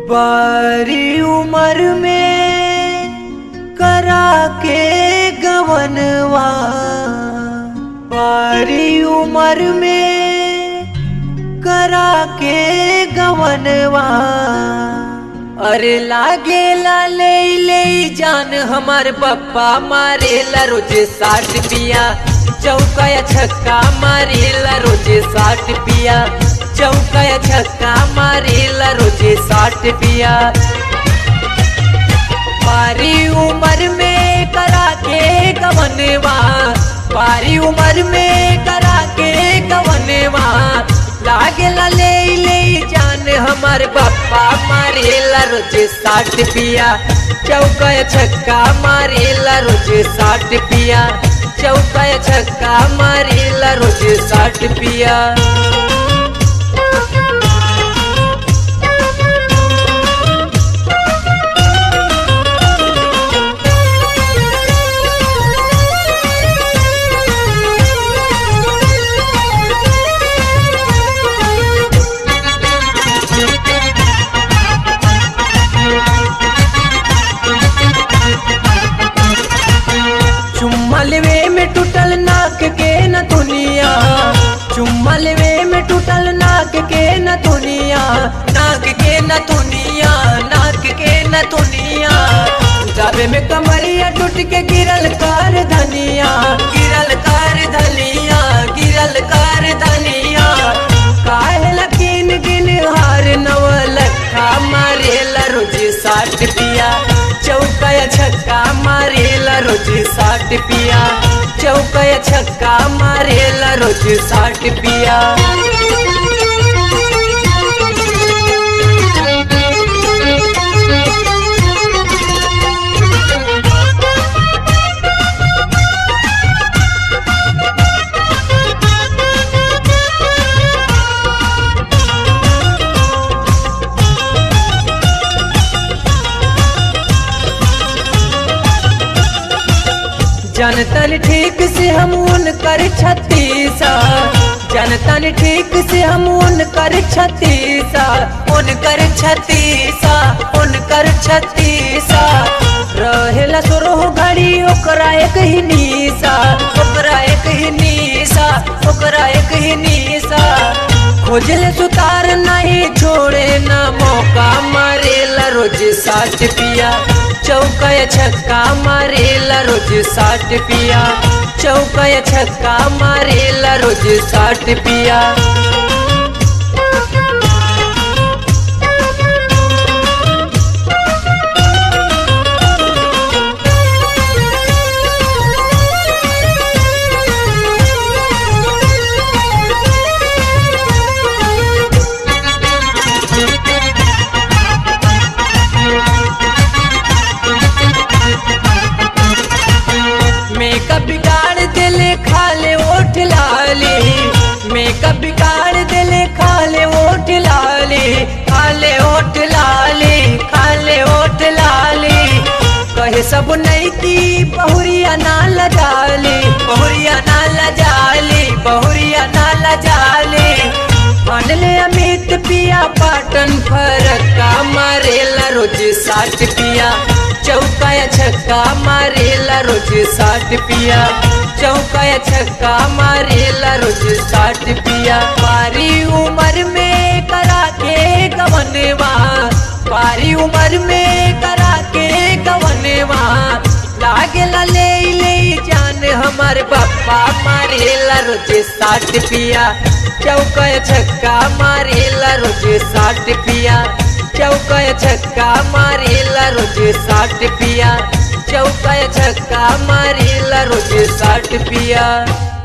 बारी उम्र में करा के गवनवा, बारी उम्र में करा के गवनवा। अरे लागे ला ले जान हमार पप्पा मारेला रोज 60 पिया, चौका या छक्का मारेला रोज 60 पिया, चौका या छक्का मारेला रोज 60 पिया। बारी उम्र में करा के गवनवा, बारी उम्र में करा के गवनवा। लागे ला ले जान हमार पप्पा मारेला रोज 60 पिया, चौका या छक्का मारेला रोज 60 पिया, चौका या छक्का मारेला रोज 60 पिया। चुम्मलवे में टूटल नाक के न दुनिया, चुम्मलवे में टूटल नाक के न दुनिया, नाक के न दुनिया, नाक के न दुनिया। जाबे में कमरिया टूट के गिरल कर धनिया, गिरल कर धनिया, गिरल कर धनिया। काहे लकीन गिन हार नवलखा मारेला रोज 60 पिया, चौका या छक्का मारेला रोज 60 पिया, चौका या छक्का मारेला रोज 60 पिया। जनतन ठीक से हम उनकर 36, जनतन ठीक से हम उनकर 36, उनकर 36, उनकर 36। रहेला सोरह घड़ी ओकरा एक ही निशा, ओकरा एक ही निशा, ओकरा एक ही निशा। खोजले सुतार नहीं छोड़े ना मौका मारेला रोज 60 पिया, चौका या छक्का मारेला रोज 60 पिया, चौका या छक्का मारेला रोज 60 पिया। मेकअप बिगाड़ दिले खाले ओठ लाली, मेकअप बिगाड़ दिले खाले ओठ लाली, खाले ओठ लाली, खाले ओठ लाली। कहे सब नहीं की बहुरिया ना लजाली, बहुरिया ना लजाली, बहुरिया ना लजाली। मानले अमित पिया पाटन फरक्का मारेला रोज 60 पिया, चौका या छक्का मारेला रोज 60 पिया, चौका या छक्का मारेला रोज 60 पिया। बारी उम्र में करा के गवनवा, बारी उम्र में करा के गवनवा। लागे ला ले जान हमार पप्पा मारेला रोज 60 पिया, चौका या छक्का मारेला रोज 60 पिया, चौका या छक्का मारेला रोज 60 पिया, चौका या छक्का मारेला रोज 60 पिया।